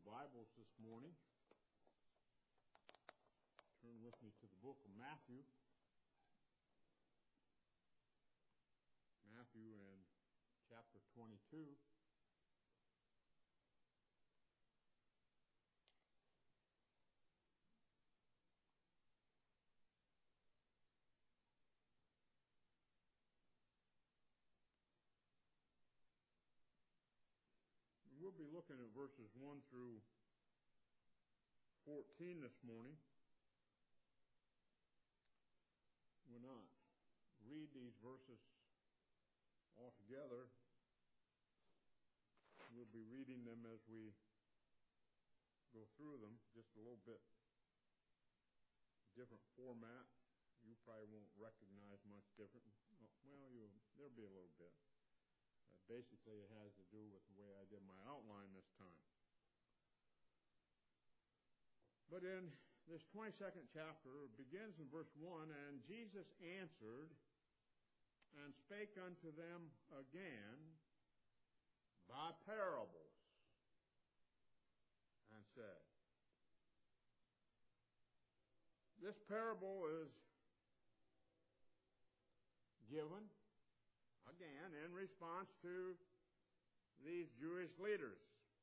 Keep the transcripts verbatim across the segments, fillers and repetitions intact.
Bibles this morning. Turn with me to the book of Matthew. Matthew and chapter twenty-two. We'll be looking at verses one through fourteen this morning. We'll not read these verses all together. We'll be reading them as we go through them, just a little bit different format. You probably won't recognize much different. Well, you there'll be a little bit. Uh, basically, it has to do with the way I did my outline this time. But in this twenty-second chapter, it begins in verse one, and Jesus answered and spake unto them again by parables, and said, this parable is given again in response to these Jewish leaders,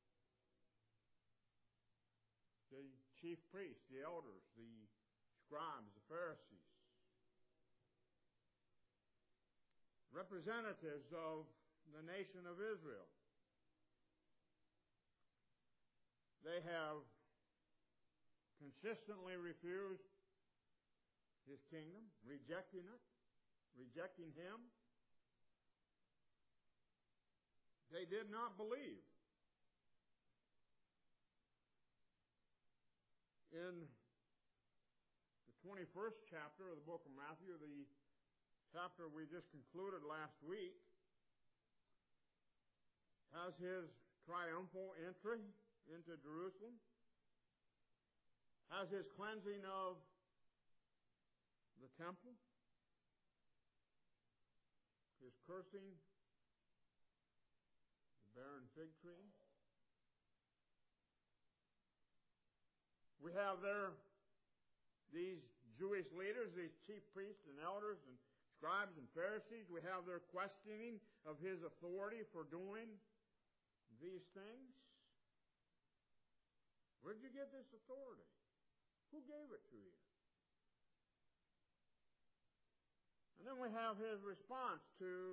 the chief priests, the elders, the scribes, the Pharisees, representatives of the nation of Israel. They have consistently refused His kingdom, rejecting it, rejecting Him. They did not believe. In the twenty-first chapter of the book of Matthew, the chapter we just concluded last week, has His triumphal entry into Jerusalem, has His cleansing of the temple, His cursing the barren fig tree. We have there these Jewish leaders, these chief priests and elders and scribes and Pharisees. We have their questioning of His authority for doing these things. Where did you get this authority? Who gave it to you? And then we have His response to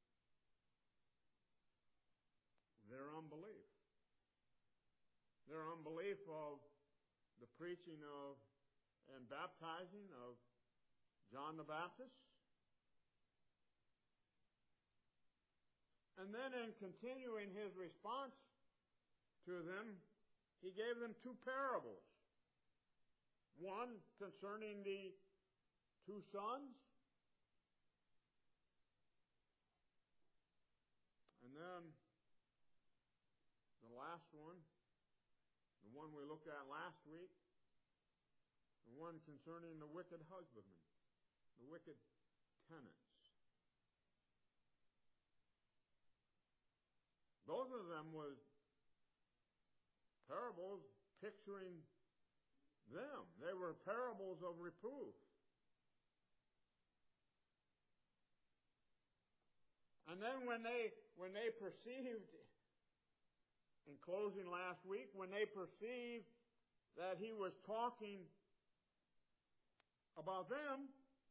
their unbelief. Their unbelief of the preaching of and baptizing of John the Baptist. And then in continuing His response to them, He gave them two parables. One concerning the two sons, and then the last one, the one we looked at last week, the one concerning the wicked husbandman, the wicked tenants. Both of them was parables picturing them. They were parables of reproof. And then when they when they perceived, in closing last week, when they perceived that He was talking about them,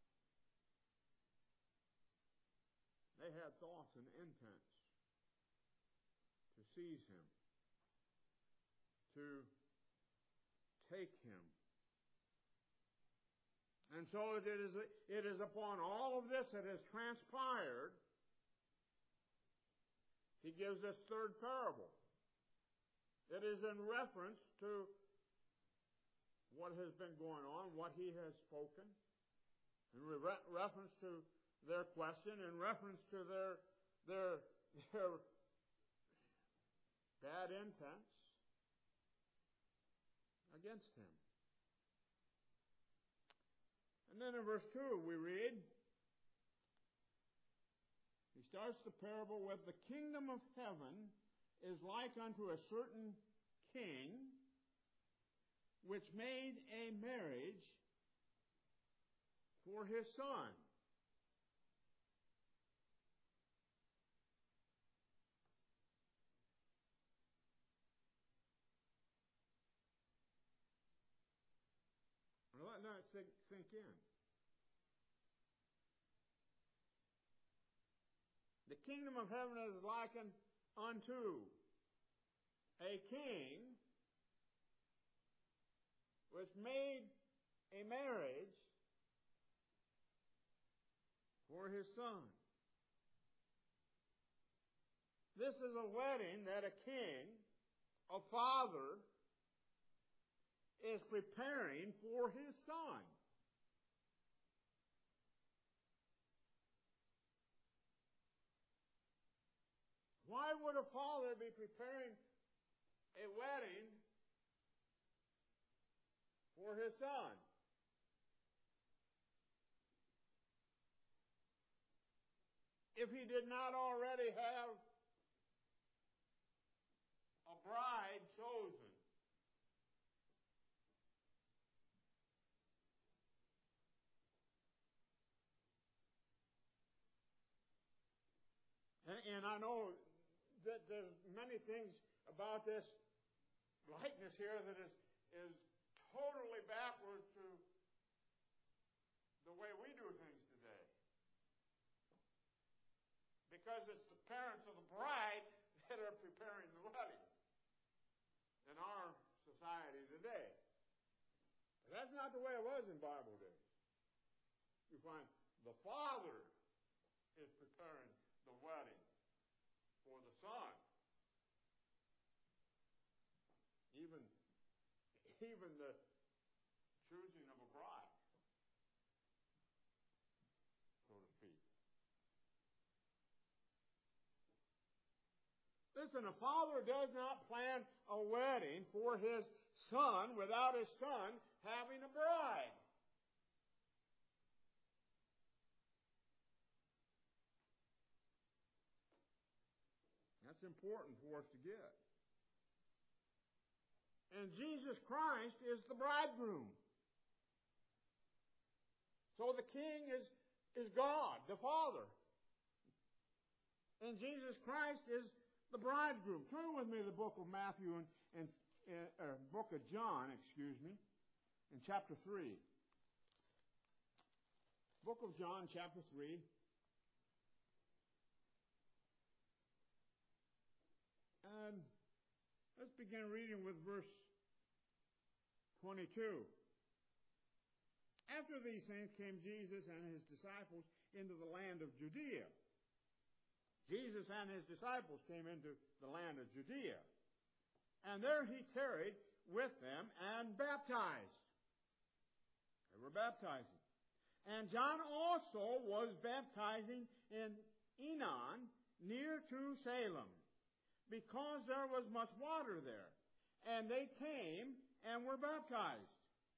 they had thoughts and intents to seize Him, to take Him. And so it is, it is upon all of this that has transpired, He gives this third parable. It is in reference to what has been going on, what He has spoken, in re- reference to their question, in reference to their, their, their bad intents against Him. And then in verse two we read, He starts the parable with, the kingdom of heaven is like unto a certain king which made a marriage for his son. Now let that sink, sink in. The kingdom of heaven is likened unto a king which made a marriage for his son. This is a wedding that a king, a father, is preparing for his son. Why would a father be preparing a wedding for his son? If he did not already have a bride chosen. And, and I know that there's many things about this likeness here that is, is totally backward to the way we do things today. Because it's the parents of the bride that are preparing the wedding in our society today. But that's not the way it was in Bible days. You find the father is preparing the wedding for the son. Even, even the choosing of a bride, so to speak. Listen, a father does not plan a wedding for his son without his son having a bride. That's important for us to get. And Jesus Christ is the bridegroom. So the king is, is God, the Father. And Jesus Christ is the bridegroom. Turn with me to the book of Matthew and, and uh, book of John, excuse me, in chapter three. Book of John, chapter three. And let's begin reading with verse twenty-two. After these things came Jesus and his disciples into the land of Judea. Jesus and his disciples came into the land of Judea. And there he tarried with them and baptized. They were baptizing. And John also was baptizing in Enon, near to Salem, because there was much water there. And they came and were baptized.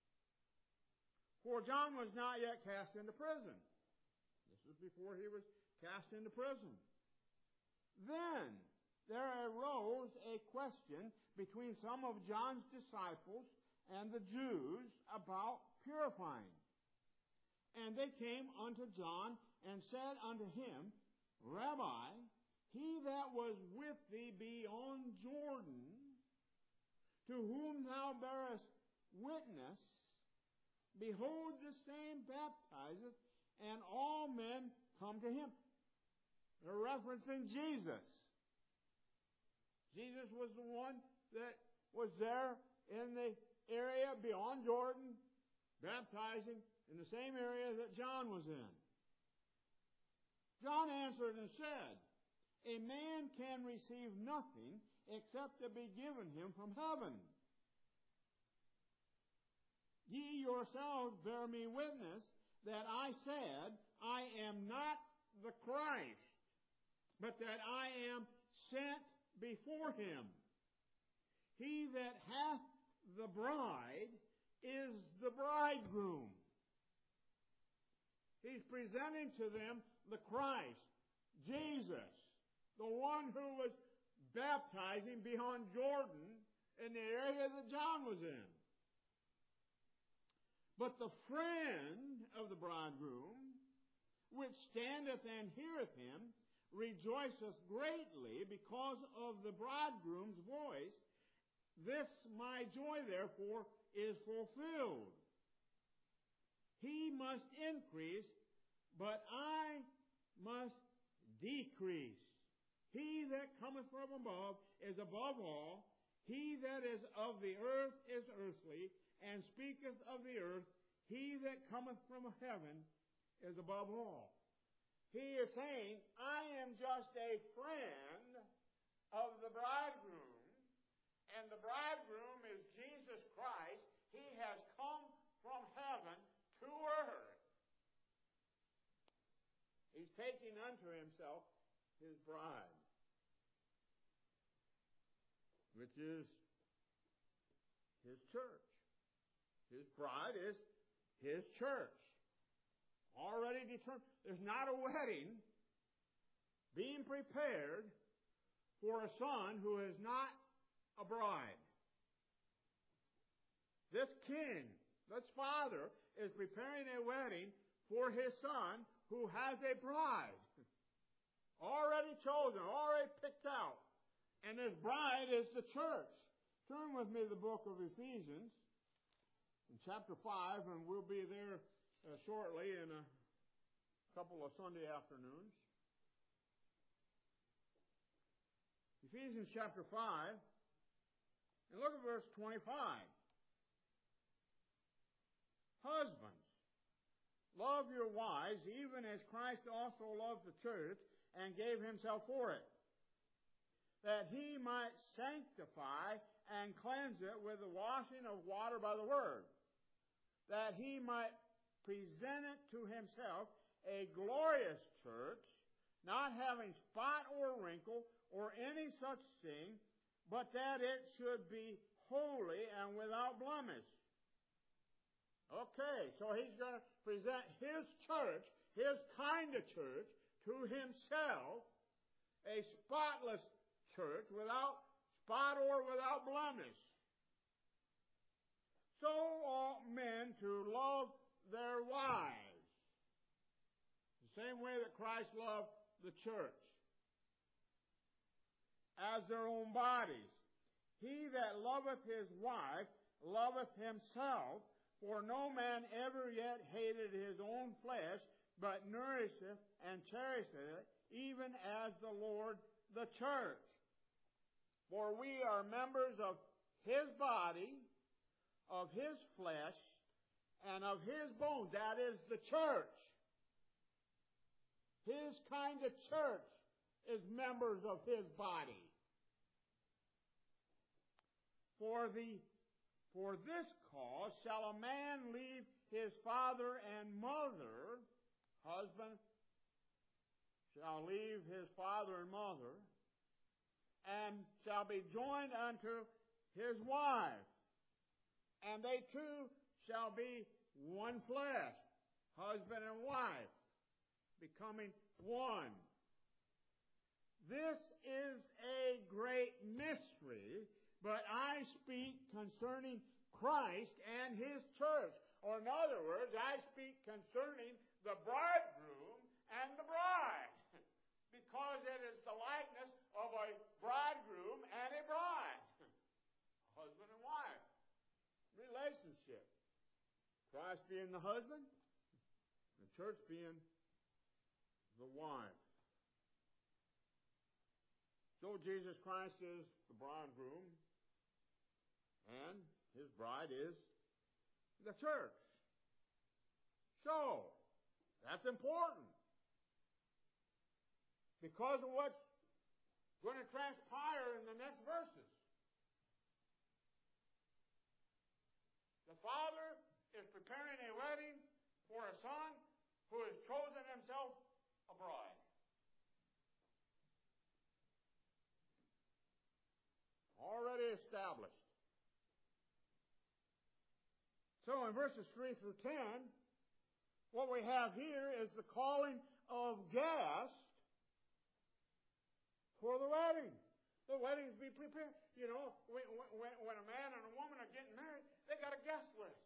For John was not yet cast into prison. This was before he was cast into prison. Then there arose a question between some of John's disciples and the Jews about purifying. And they came unto John and said unto him, Rabbi, he that was with thee beyond Jordan, to whom thou bearest witness, behold, the same baptizeth, and all men come to him. They're referencing Jesus. Jesus was the one that was there in the area beyond Jordan, baptizing in the same area that John was in. John answered and said, A man can receive nothing except to be given him from heaven. Ye yourselves bear me witness that I said, I am not the Christ, but that I am sent before him. He that hath the bride is the bridegroom. He's presenting to them the Christ, Jesus, the one who was baptizing beyond Jordan in the area that John was in. But the friend of the bridegroom, which standeth and heareth him, rejoiceth greatly because of the bridegroom's voice. This my joy, therefore, is fulfilled. He must increase, but I must decrease. He that cometh from above is above all. He that is of the earth is earthly, and speaketh of the earth. He that cometh from heaven is above all. He is saying, I am just a friend of the bridegroom, and the bridegroom is Jesus Christ. He has come from heaven to earth. He's taking unto himself his bride, which is his church. His bride is his church. Already determined. There's not a wedding being prepared for a son who is not a bride. This king, this father, is preparing a wedding for his son who has a bride. Already chosen, already picked out. And his bride is the church. Turn with me to the book of Ephesians, in chapter five, and we'll be there uh, shortly in a couple of Sunday afternoons. Ephesians chapter five, and look at verse twenty-five. Husbands, love your wives, even as Christ also loved the church and gave himself for it, that he might sanctify and cleanse it with the washing of water by the word, that he might present it to himself a glorious church, not having spot or wrinkle or any such thing, but that it should be holy and without blemish. Okay, so he's going to present his church, his kind of church, to himself, a spotless church without spot or without blemish. So ought men to love their wives, the same way that Christ loved the church, as their own bodies. He that loveth his wife loveth himself, for no man ever yet hated his own flesh, but nourisheth and cherisheth it, even as the Lord the church. For we are members of his body, of his flesh, and of his bones. That is the church. His kind of church is members of his body. For the For this cause shall a man leave his father and mother, husband shall leave his father and mother, and shall be joined unto his wife, and they two shall be one flesh, husband and wife, becoming one. This is a great mystery, but I speak concerning Christ and his church. Or in other words, I speak concerning the bridegroom and the bride. Because it is the likeness of a bridegroom and a bride. Husband and wife. Relationship. Christ being the husband, the church being the wife. So Jesus Christ is the bridegroom, and his bride is the church. So, that's important. Because of what's going to transpire in the next verses. The father is preparing a wedding for a son who has chosen himself a bride. Already established. So in verses three through ten, what we have here is the calling of guests for the wedding. The weddings be prepared. You know, when, when, when a man and a woman are getting married, they got a guest list.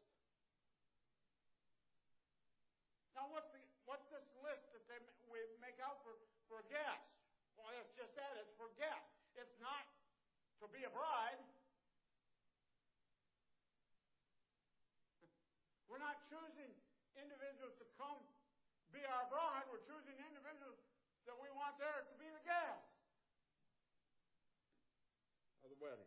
Now, what's the what's this list that they we make out for, for guests? Well, it's just that. It's for guests. It's not to be a bride. We're not choosing individuals to come be our bride. We're choosing individuals that we want there to be the guests of the wedding.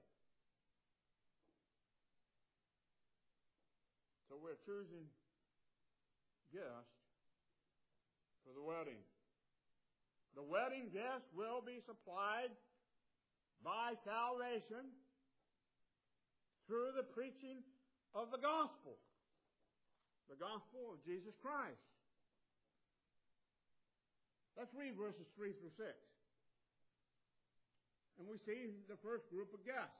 So we're choosing guests for the wedding. The wedding guest will be supplied by salvation through the preaching of the gospel. The gospel of Jesus Christ. Let's read verses three through six. And we see the first group of guests.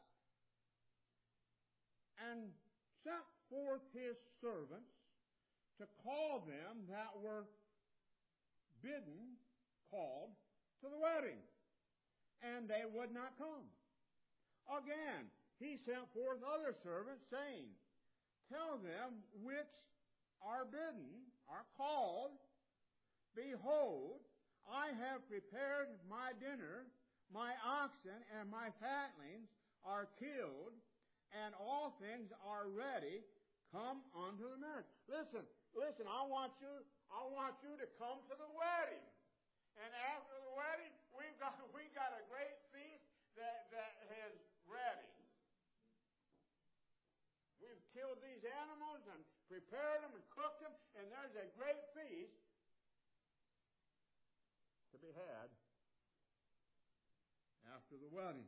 And sent forth his servants to call them that were bidden, called to the wedding. And they would not come. Again, he sent forth other servants, saying, Tell them which are bidden, are called, Behold, I have prepared my dinner, my oxen and my fatlings are killed, and all things are ready. Come unto the marriage. Listen, listen, I want you, I want you to come to the wedding. And after the wedding, we've got we got a great feast that, that is ready. We've killed these animals and prepared them and cooked them, and there's a great feast to be had after the wedding.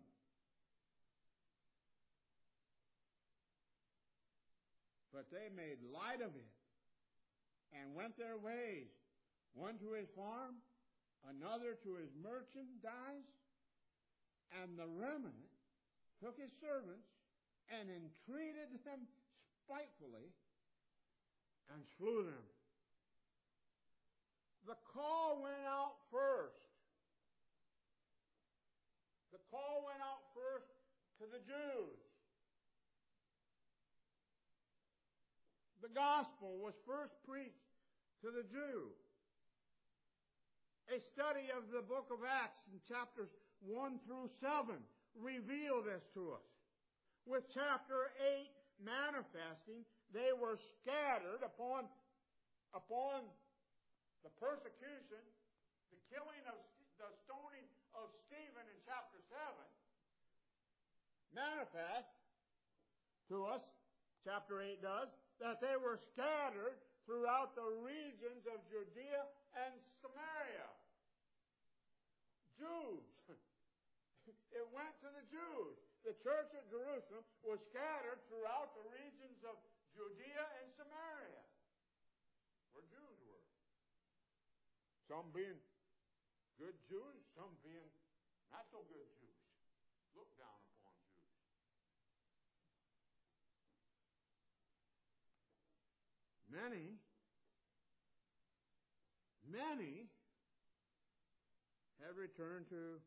But they made light of it and went their ways, one to his farm, another to his merchandise, and the remnant took his servants and entreated them spitefully and slew them. The call went out first. The call went out first to the Jews. The gospel was first preached to the Jew. A study of the book of Acts in chapters one through seven revealed this to us. With chapter eight manifesting, they were scattered upon, upon the persecution, the killing of, the stoning of Stephen in chapter seven, manifest to us, chapter eight does, that they were scattered throughout the regions of Judea and Samaria. Jews. It went to the Jews. The church at Jerusalem was scattered throughout the regions of Judea and Samaria, where Jews were. Some being good Jews, some being not so good Jews. Looked down upon Jews. Many, many have returned to,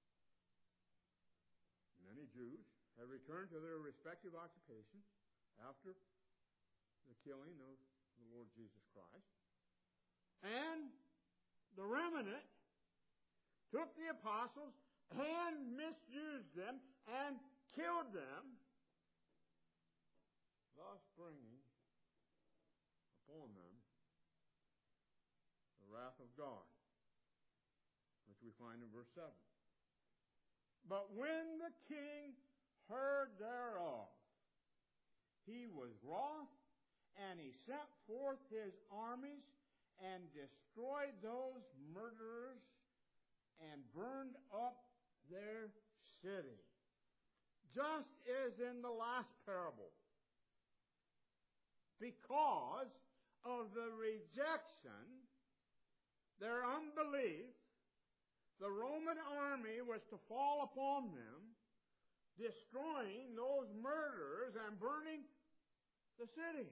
many Jews have returned to their respective occupations after the killing of the Lord Jesus Christ. And the remnant took the apostles and misused them and killed them, thus bringing upon them the wrath of God, which we find in verse seven. But when the king heard thereof, he was wroth, and he sent forth his armies and destroyed those murderers and burned up their city. Just as in the last parable. Because of the rejection, their unbelief, the Roman army was to fall upon them, destroying those murderers and burning the city.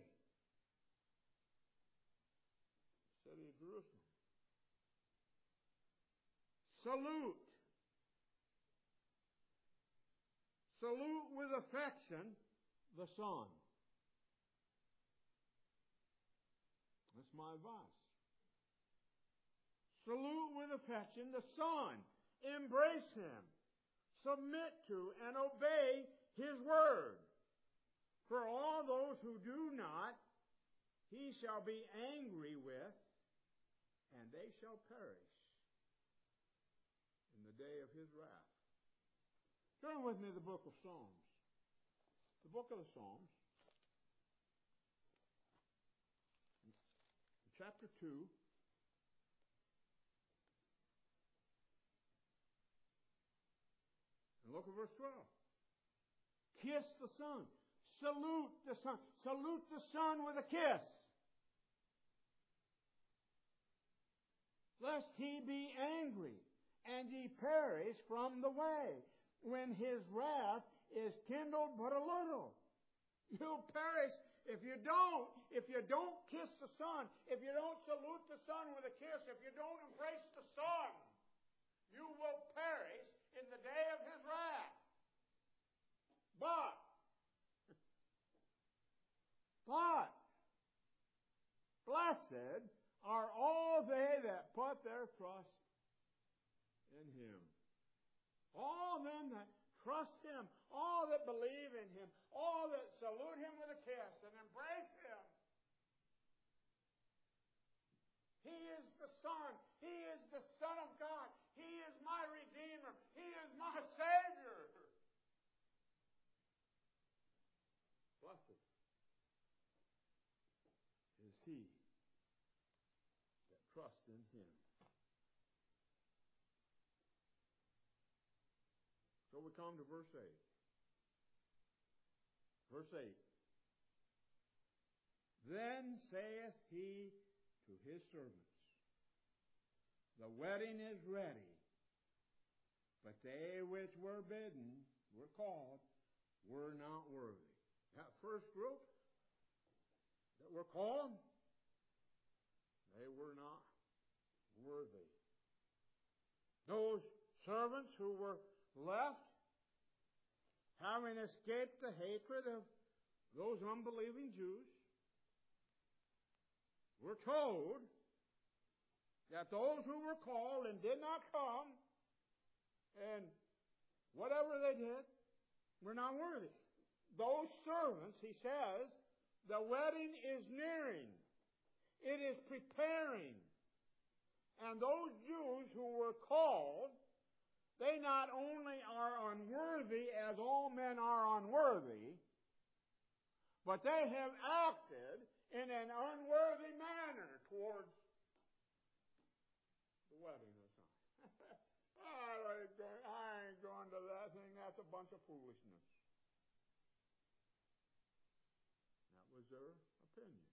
The city of Jerusalem. Salute Salute with affection the Son. That's my advice. Salute with affection the Son. Embrace Him. Submit to and obey His word. For all those who do not, He shall be angry with, and they shall perish in the day of His wrath. Turn with me to the book of Psalms. The book of the Psalms. Chapter two. And look at verse twelve. Kiss the Son. Salute the Son. Salute the Son with a kiss. Lest He be angry, and ye perish from the way, when His wrath is kindled but a little. You'll perish if you don't, if you don't kiss the Son, if you don't salute the Son with a kiss, if you don't embrace the Son, you will perish in the day of His wrath. But, but, blessed are all they that put their trust in Him. All them that trust Him, all that believe in Him, all that salute Him with a kiss and embrace Him. He is the Son. He is the Son of God. He is my Redeemer. He is my Savior. Blessed is he that trusts in Him. So we come to verse eight. Verse eight. Then saith He to His servants, the wedding is ready, but they which were bidden, were called, were not worthy. That first group that were called, they were not worthy. Those servants who were left, having escaped the hatred of those unbelieving Jews, were told that those who were called and did not come, and whatever they did, were not worthy. Those servants, he says, the wedding is nearing. It is preparing. And those Jews who were called, they not only are unworthy as all men are unworthy, but they have acted in an unworthy manner towards the wedding of the Son. I ain't going, I ain't going to that thing. That's a bunch of foolishness. That was their opinion.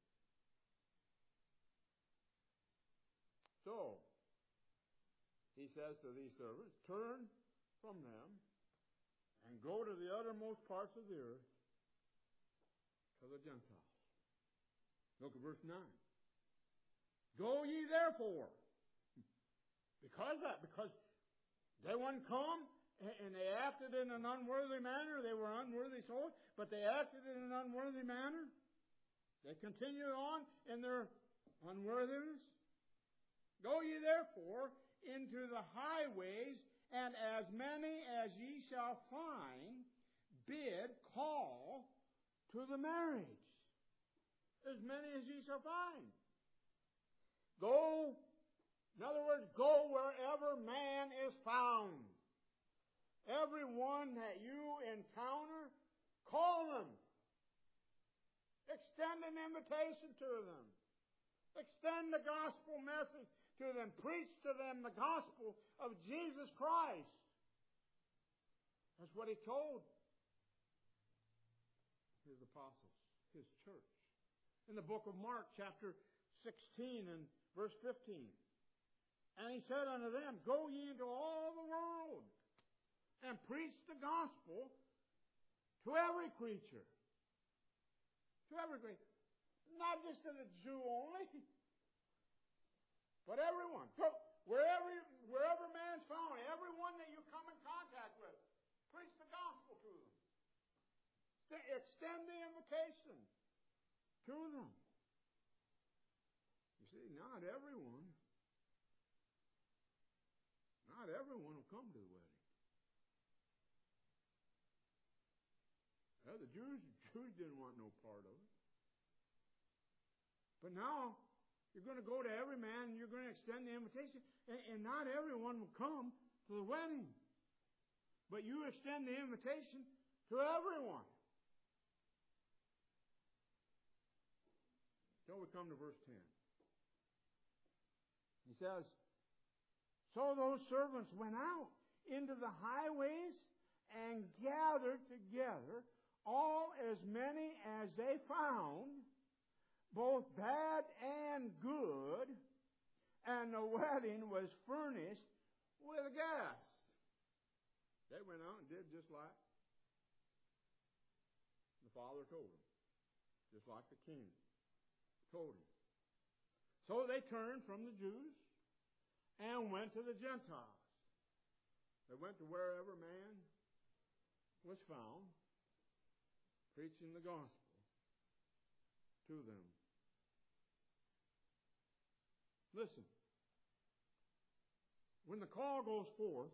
So, he says to these servants, turn from them and go to the uttermost parts of the earth, to the Gentiles. Look at verse nine. Go ye therefore. Because that, because they wouldn't come and they acted in an unworthy manner. They were unworthy souls, but they acted in an unworthy manner. They continued on in their unworthiness. Go ye therefore into the highways, and as many as ye shall find, bid call to the marriage. As many as ye shall find. Go, in other words, go wherever man is found. Everyone that you encounter, call them. Extend an invitation to them. Extend the gospel message to them. Preach to them the gospel of Jesus Christ. That's what he told his apostles, his church. In the book of Mark, chapter sixteen and verse fifteen. And he said unto them, go ye into all the world and preach the gospel to every creature. To every creature. Not just to the Jew only, but everyone. So wherever, wherever man's found, everyone that you come in contact with, preach the gospel to them. extend the invitation to them. You see, not everyone, not everyone will come to the wedding. Well, the Jews, Jews didn't want no part of it. But now, you're going to go to every man and you're going to extend the invitation. And, and not everyone will come to the wedding. But you extend the invitation to everyone. So we come to verse ten. He says, so those servants went out into the highways and gathered together all as many as they found, both bad and good, and the wedding was furnished with guests. They went out and did just like the father told them, just like the king told him. So they turned from the Jews and went to the Gentiles. They went to wherever man was found, preaching the gospel to them. Listen, when the call goes forth,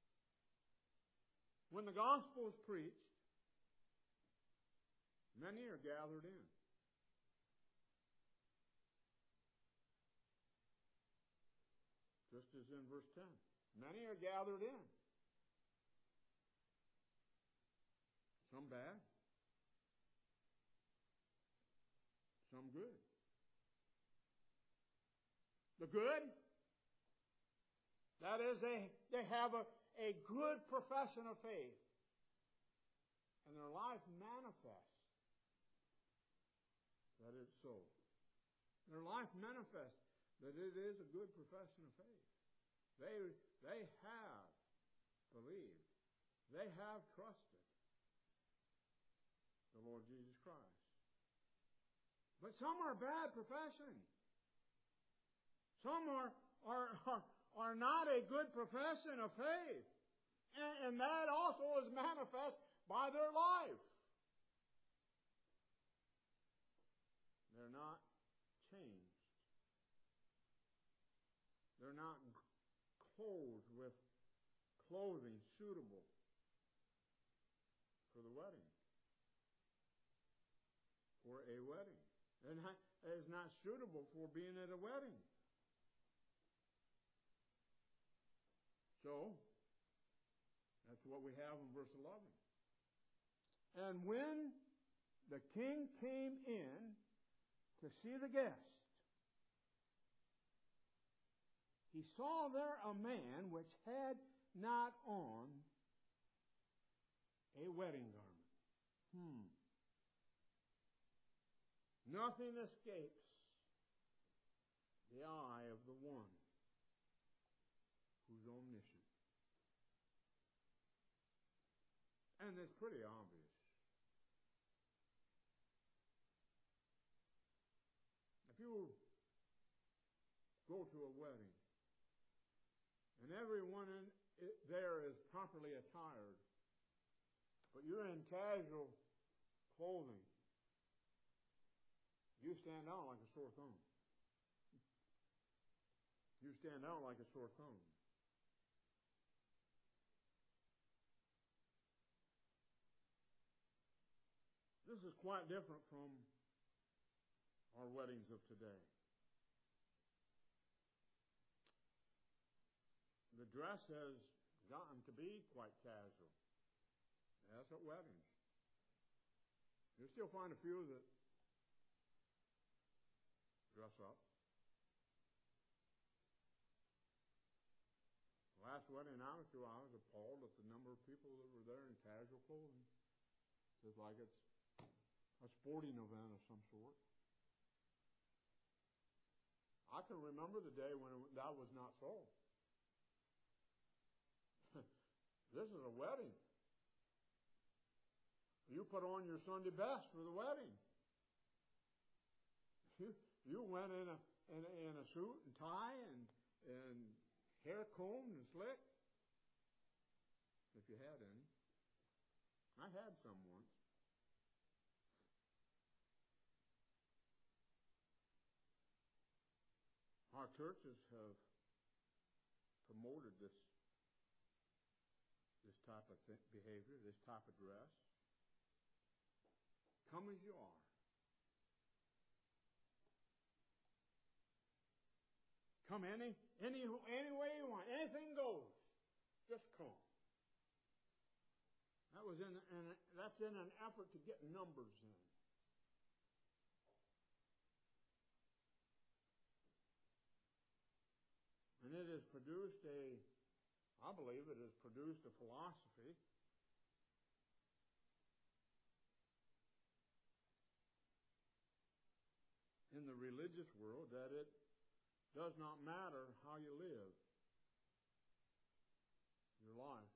when the gospel is preached, many are gathered in. Just as in verse ten. Many are gathered in. Some bad. Some good. The good, that is, they, they have a, a good profession of faith. And their life manifests that it's so. Their life manifests that it is a good profession of faith. They, they have believed. They have trusted the Lord Jesus Christ. But some are bad profession. Some are, are, are, are not a good profession of faith. And, and that also is manifest by their life. They're not changed. They're not clothed with clothing suitable for the wedding. For a wedding. And is not suitable for being at a wedding. So, that's what we have in verse eleven. And when the king came in to see the guest, he saw there a man which had not on a wedding garment. Hmm. Nothing escapes the eye of the one who's omniscient. And it's pretty obvious. If you go to a wedding and everyone in it there is properly attired, but you're in casual clothing, you stand out like a sore thumb. You stand out like a sore thumb. This is quite different from our weddings of today. The dress has gotten to be quite casual. That's at weddings. You'll still find a few that dress up. Last wedding I went to, I was appalled at the number of people that were there in casual clothing. It's like it's a sporting event of some sort. I can remember the day when it, that was not so. This is a wedding. You put on your Sunday best for the wedding. You, you went in a, in a in a suit and tie and and hair combed and slick, if you had any. I had some once. churches have promoted this, this type of th- behavior, this type of dress. Come as you are. Come any, any, any way you want. Anything goes. Just come. That was in, in that's in an effort to get numbers in. And it has produced a, I believe it has produced a philosophy in the religious world that it does not matter how you live your life.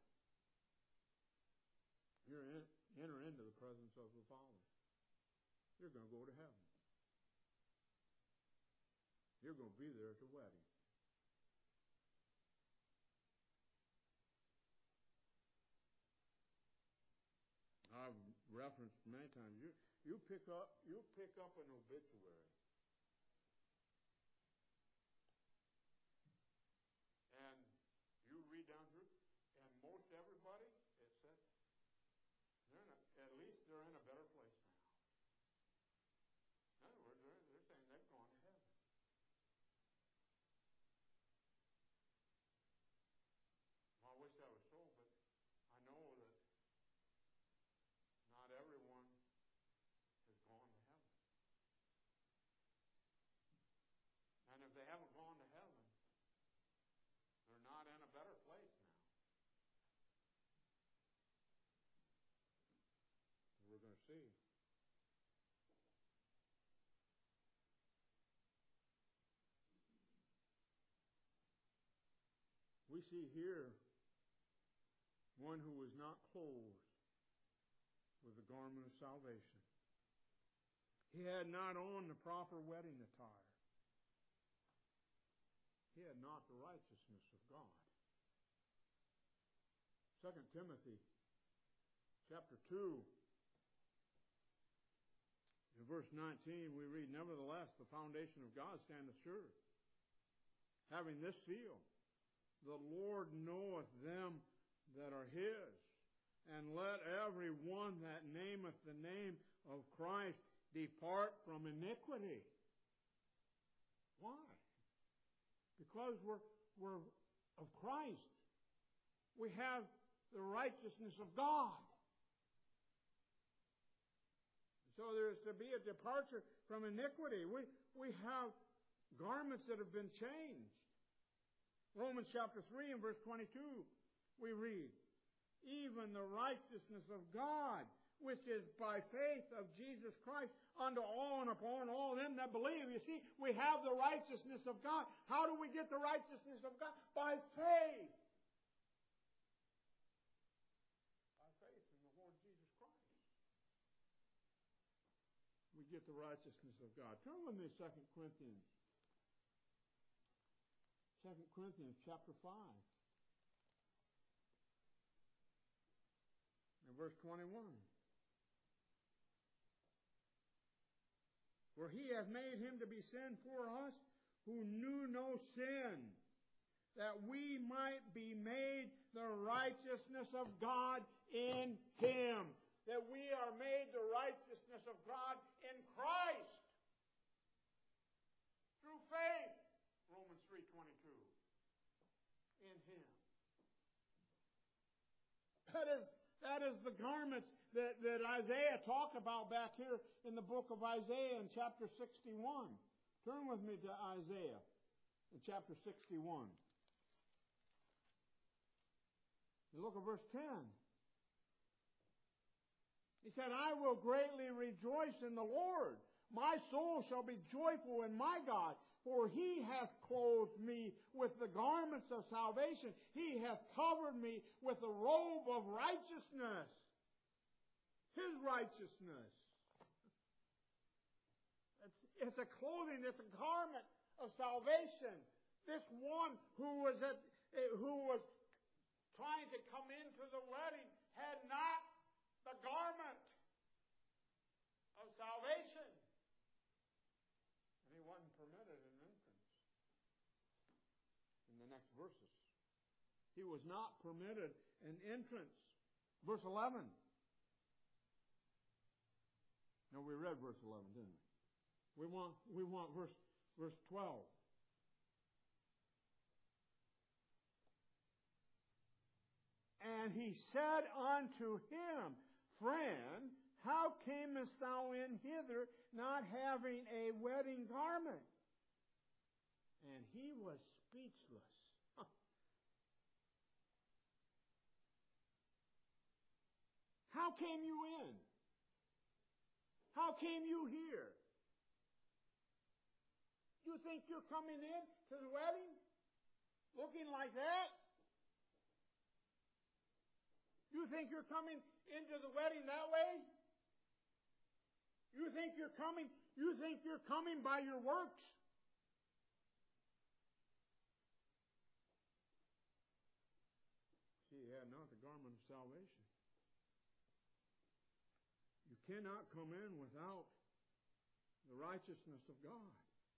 You enter into the presence of the Father. You're going to go to heaven. You're going to be there at the wedding. I've referenced many times. You you pick up you pick up an obituary. And you read down through, and most everybody, it said, they're in a, at least they're in a better place now. In other words, they're, they're saying they've gone to heaven. Well, I wish that was so, but I know that not everyone has gone to heaven. And if they haven't gone to heaven, they're not in a better place now. We're going to see. We see here one who was not clothed with the garment of salvation. He had not on the proper wedding attire. He had not the righteousness of God. Second Timothy chapter two, in verse nineteen, we read, "Nevertheless, the foundation of God standeth sure, having this seal, the Lord knoweth them that are His, and let every one that nameth the name of Christ depart from iniquity." Why? Because we're, we're of Christ. We have the righteousness of God. So there is to be a departure from iniquity. We, we have garments that have been changed. Romans chapter three and verse twenty-two, we read, "Even the righteousness of God, which is by faith of Jesus Christ, unto all and upon all them that believe." You see, we have the righteousness of God. How do we get the righteousness of God? By faith. By faith in the Lord Jesus Christ. We get the righteousness of God. Turn with me to Second Corinthians. Second Corinthians chapter five. And verse twenty-one. "For He hath made Him to be sin for us, who knew no sin, that we might be made the righteousness of God in Him." That we are made the righteousness of God in Christ. Through faith. Romans three twenty-two. In Him. That is, that is the garments that, that Isaiah talked about back here in the book of Isaiah in chapter sixty-one. Turn with me to Isaiah in chapter sixty-one. You look at verse ten. He said, "I will greatly rejoice in the Lord. My soul shall be joyful in my God, for He hath clothed me with the garments of salvation. He hath covered me with the robe of righteousness." His righteousness. It's, it's a clothing, it's a garment of salvation. This one who was at, who was trying to come into the wedding had not the garment of salvation. And he wasn't permitted an entrance. next verses. He was not permitted an entrance. Verse eleven. No, we read verse eleven, didn't we? We want, we want verse, verse twelve. And he said unto him, Friend, how camest thou in hither, not having a wedding garment? And he was speechless. How came you in? How came you here? You think you're coming in to the wedding looking like that? You think you're coming into the wedding that way? You think you're coming, you think you're coming by your works? See, he had not the garment of salvation. You cannot come in without the righteousness of God.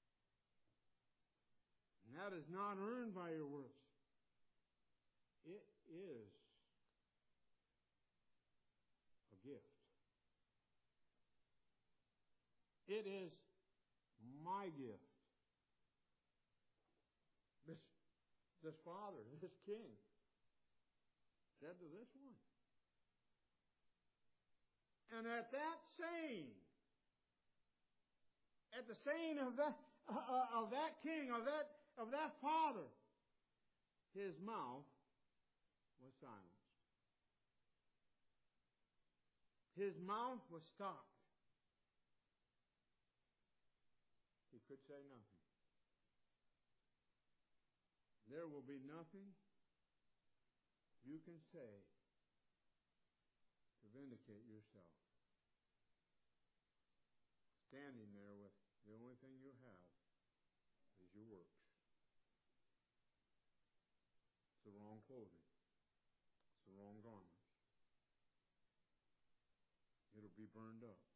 And that is not earned by your works. It is a gift. It is my gift. This, this father, this king, said to this one. And at that saying, at the saying of that uh, of that king, of that of that father, his mouth was silenced. His mouth was stopped. He could say nothing. There will be nothing you can say to vindicate yourself. Standing there with the only thing you have is your works. It's the wrong clothing. It's the wrong garments. It'll be burned up.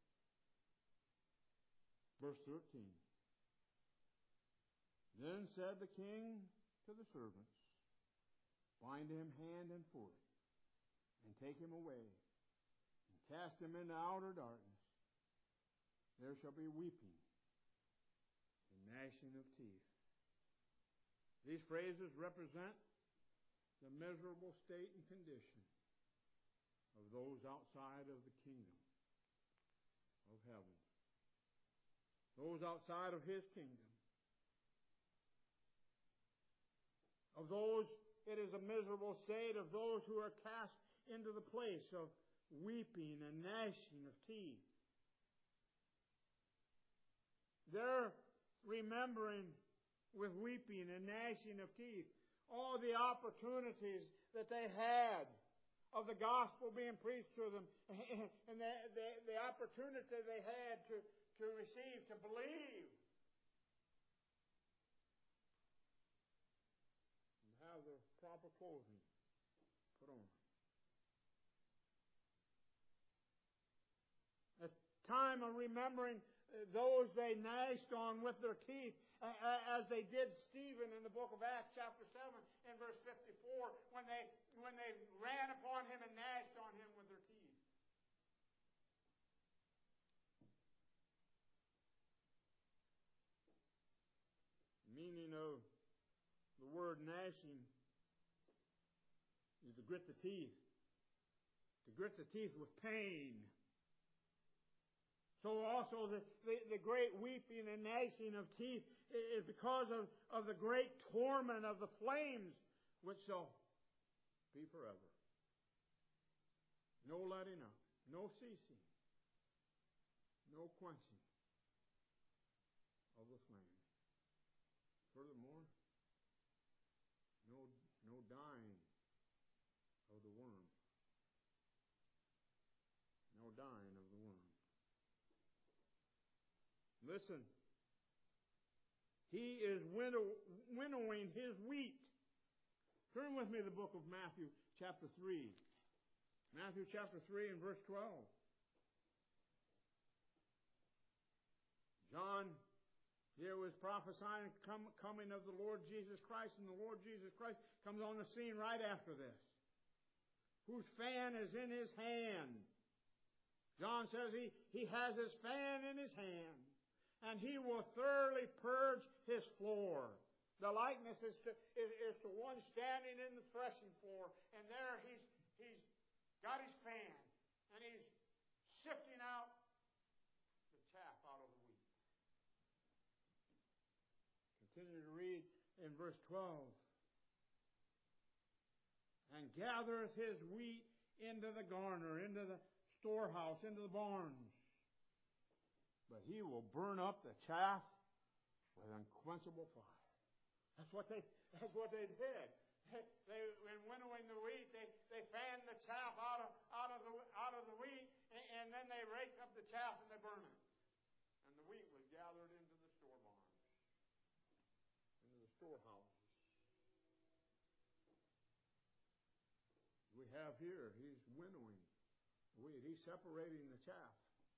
Verse thirteen. Then said the king to the servants, Bind him hand and foot, and take him away, and cast him into outer darkness. There shall be weeping and gnashing of teeth. These phrases represent the miserable state and condition of those outside of the kingdom of heaven. Those outside of His kingdom. Of those, it is a miserable state of those who are cast into the place of weeping and gnashing of teeth. They're remembering with weeping and gnashing of teeth all the opportunities that they had of the gospel being preached to them and the, the, the opportunity they had to, to receive, to believe, and have the proper clothing put on. A time of remembering those they gnashed on with their teeth, as they did Stephen in the book of Acts chapter seven and verse fifty-four, when they when they ran upon him and gnashed on him with their teeth. The meaning of the word gnashing is to grit the teeth. To grit the teeth with pain. So also the, the, the great weeping and gnashing of teeth is because of, of the great torment of the flames which shall be forever. No letting up, no ceasing, no quenching of the flame. Furthermore, no, no dying of the worm. No dying of the worm. Listen, he is winnow, winnowing his wheat. Turn with me to the book of Matthew chapter three. Matthew chapter three and verse twelve. John Here was prophesying come, coming of the Lord Jesus Christ, and the Lord Jesus Christ comes on the scene right after this. Whose fan is in his hand. John says he, he has his fan in his hand, and he will thoroughly purge his floor. The likeness is to, is, is to one standing in the threshing floor, and there he's, he's got his fan, and he's sifting out the chaff out of the wheat. Continue to read in verse twelve. And gathereth his wheat into the garner, into the storehouse, into the barns. But he will burn up the chaff with unquenchable fire. That's what they, that's what they did. They, they in winnowing the wheat, they, they fanned the chaff out of, out of, the, out of the wheat, and, and then they raked up the chaff and they burned it. And the wheat was gathered into the store barns, into the storehouses. We have here, he's winnowing the wheat. He's separating the chaff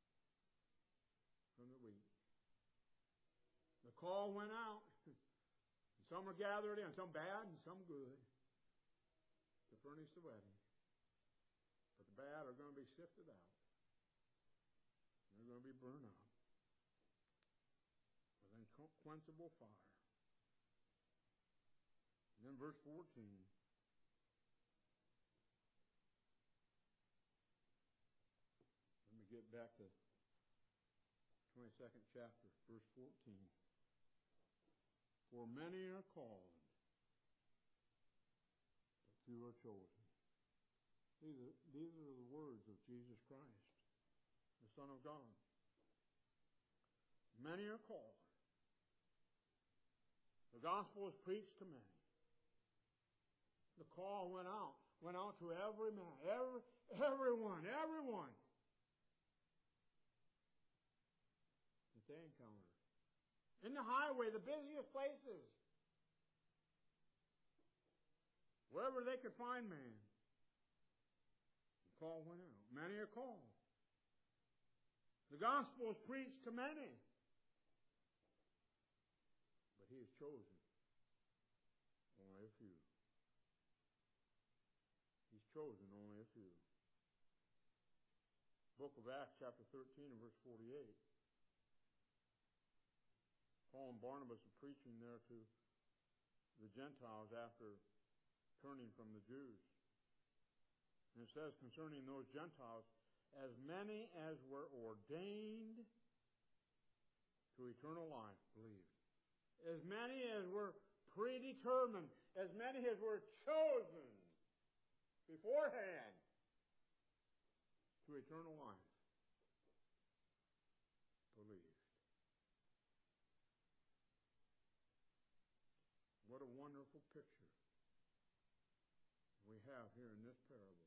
from the wheat. The call went out. Some are gathered in, some bad and some good, to furnish the wedding. But the bad are going to be sifted out. They're going to be burned up with unquenchable fire. And then verse fourteen. Let me get back to twenty-second chapter, verse fourteen. For many are called, but few are chosen. These are, these are the words of Jesus Christ, the Son of God. Many are called. The gospel is preached to many. The call went out, went out to every man, every, everyone, everyone that they encountered. In the highway, the busiest places. Wherever they could find man. The call went out. Many are called. The gospel is preached to many. But he has chosen only a few. He's chosen only a few. Book of Acts, chapter thirteen and verse forty-eight. Paul and Barnabas are preaching there to the Gentiles after turning from the Jews. And it says concerning those Gentiles, as many as were ordained to eternal life believed. As many as were predetermined, as many as were chosen beforehand to eternal life believed. What a wonderful picture we have here in this parable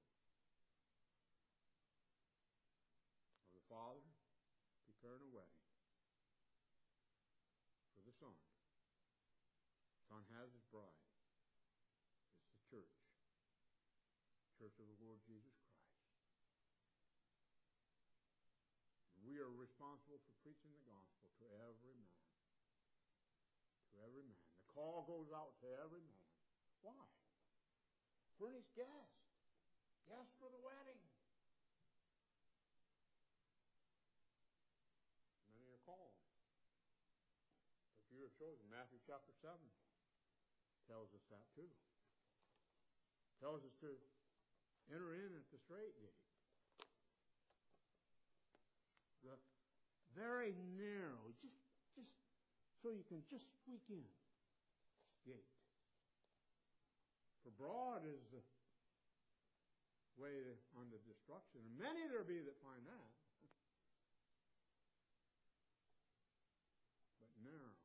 of the Father preparing a wedding for the Son. The Son has his bride. It's the church. Church of the Lord Jesus Christ. And we are responsible for preaching the gospel to every man. To every man. The call goes out to every man. Why? Furnish guests. Guests for the wedding. Many are called. But few are chosen. Matthew chapter seven tells us that too. Tells us to enter in at the straight gate. The very narrow, just just so you can just squeak in gate. For broad is the way unto destruction, and many there be that find that. But narrow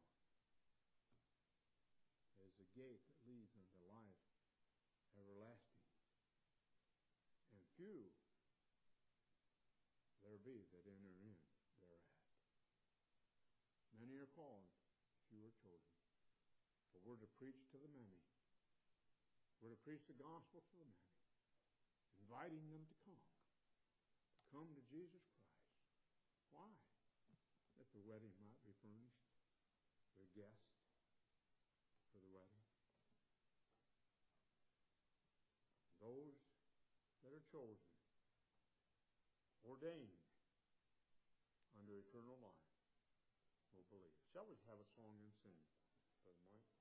is the gate that leads unto life everlasting. And few there be that enter in thereat. Many are called, few are chosen. For we're to preach to the many. We're to preach the gospel to the many, inviting them to come. To come to Jesus Christ. Why? That the wedding might be furnished. guest for the wedding. Those that are chosen, ordained under eternal life, will believe. Shall we have a song and sing, Brother Mike?